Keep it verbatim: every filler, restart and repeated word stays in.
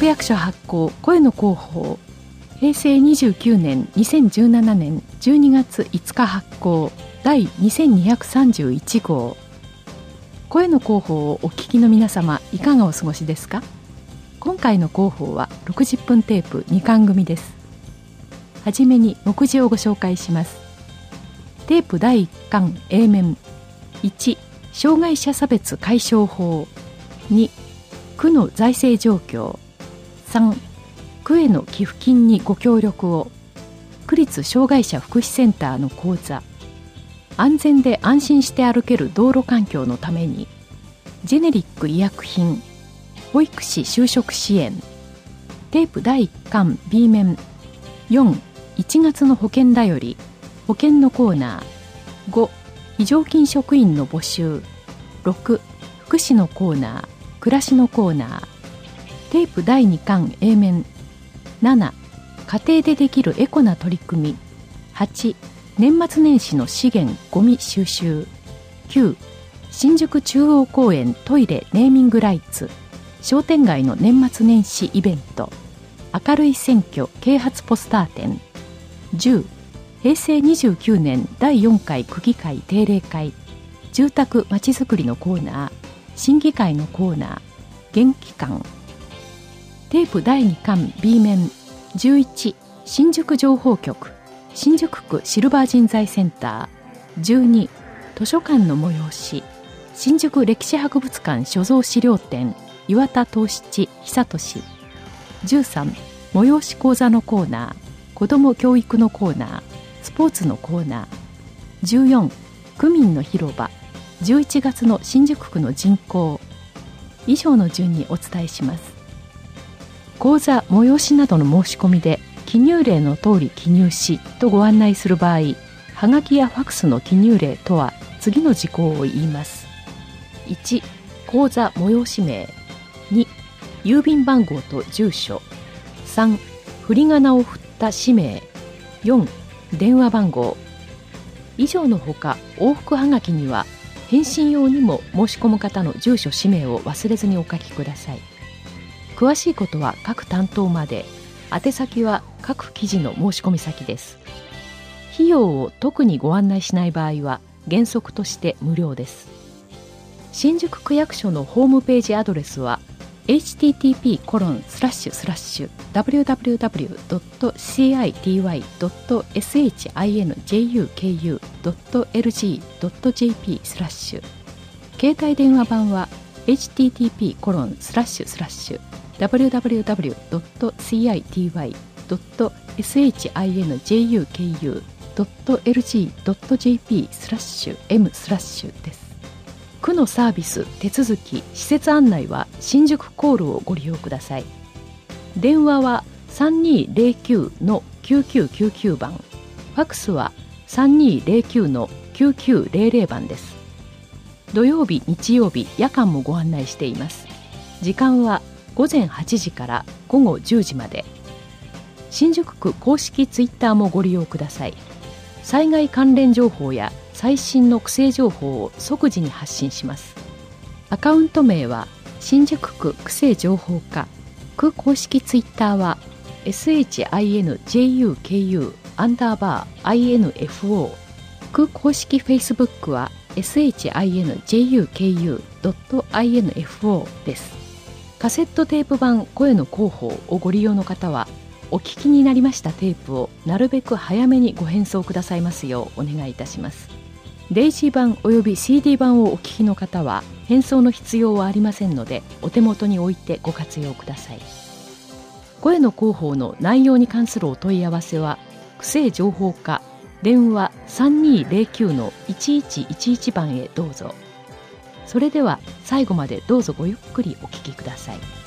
区役所発行声の広報、平成にじゅうきゅうねんにせんじゅうななねんじゅうにがついつか発行第にせんにひゃくさんじゅういち号。声の広報をお聞きの皆様、いかがお過ごしですか？今回の広報はろくじゅっぷんテープにかん組です。はじめに目次をご紹介します。テープだいいっかん A 面。いち、障害者差別解消法。に、区の財政状況。さん、区への寄付金にご協力を。区立障害者福祉センターの講座。安全で安心して歩ける道路環境のために。ジェネリック医薬品。保育士就職支援。テープだいいっかん B 面。よん、いちがつの保険だより。保険のコーナー。ご、非常勤職員の募集。ろく、福祉のコーナー、暮らしのコーナー。テープだいにかん A 面。なな、家庭でできるエコな取り組み。はち、年末年始の資源ゴミ収集。きゅう、新宿中央公園トイレネーミングライツ。商店街の年末年始イベント。明るい選挙啓発ポスター展。じゅう、平成にじゅうきゅうねんだいよんかい区議会定例会。住宅まちづくりのコーナー、審議会のコーナー、元気館。テープだいにかん B 面。じゅういち、新宿情報局、新宿区シルバー人材センター。じゅうに、図書館の催し、新宿歴史博物館所蔵資料展、岩田藤七久俊。じゅうさん、催し講座のコーナー、子ども教育のコーナー、スポーツのコーナー。じゅうよん、区民の広場、じゅういちがつの新宿区の人口。以上の順にお伝えします。講座催しなどの申し込みで記入例の通り記入しとご案内する場合、はがきやファクスの記入例とは次の事項を言います。いち、講座催し名。に、郵便番号と住所。さん、振り仮名を振った氏名。よん、電話番号。以上のほか、往復はがきには返信用にも申し込む方の住所氏名を忘れずにお書きください。詳しいことは各担当まで。宛先は各記事の申し込み先です。費用を特にご案内しない場合は原則として無料です。新宿区役所のホームページアドレスは エイチティーティーピーコロンスラッシュスラッシュダブリューダブリューダブリュードットシーアイティーワイドットエスエイチアイエヌジェイユーケーユードットエルジードットジェーピースラッシュ。携帯電話番は エイチティーティーピーコロンスラッシュスラッシュダブリューダブリューダブリュードットシーアイティーワイドットエスエイチアイエヌジェイユーケーユードットエルジードットジェーピースラッシュエムスラッシュです。区のサービス、手続き、施設案内は新宿コールをご利用ください。電話は さんにーぜろきゅうのきゅうきゅうきゅうきゅう 番、ファクスは さんにーぜろきゅうのきゅうきゅうぜろぜろ 番です。土曜日、日曜日、夜間もご案内しています。時間はごぜんはちじからごごじゅうじまで。新宿区公式ツイッターもご利用ください。災害関連情報や最新の区政情報を即時に発信します。アカウント名は新宿区区政情報課。区公式ツイッターは エスエイチアイエヌジェイユーケーユー アンダーバー アイエヌエフオー。区公式フェイスブックは エスエイチアイエヌジェイユーケーユードットアイエヌエフオー です。カセットテープ版声の広報をご利用の方は、お聞きになりましたテープをなるべく早めにご返送くださいますようお願いいたします。デイジー版および シーディー 版をお聞きの方は返送の必要はありませんので、お手元に置いてご活用ください。声の広報の内容に関するお問い合わせは区政情報課電話 さんにーぜろきゅうのいちいちいちいち 番へどうぞ。それでは最後までどうぞごゆっくりお聞きください。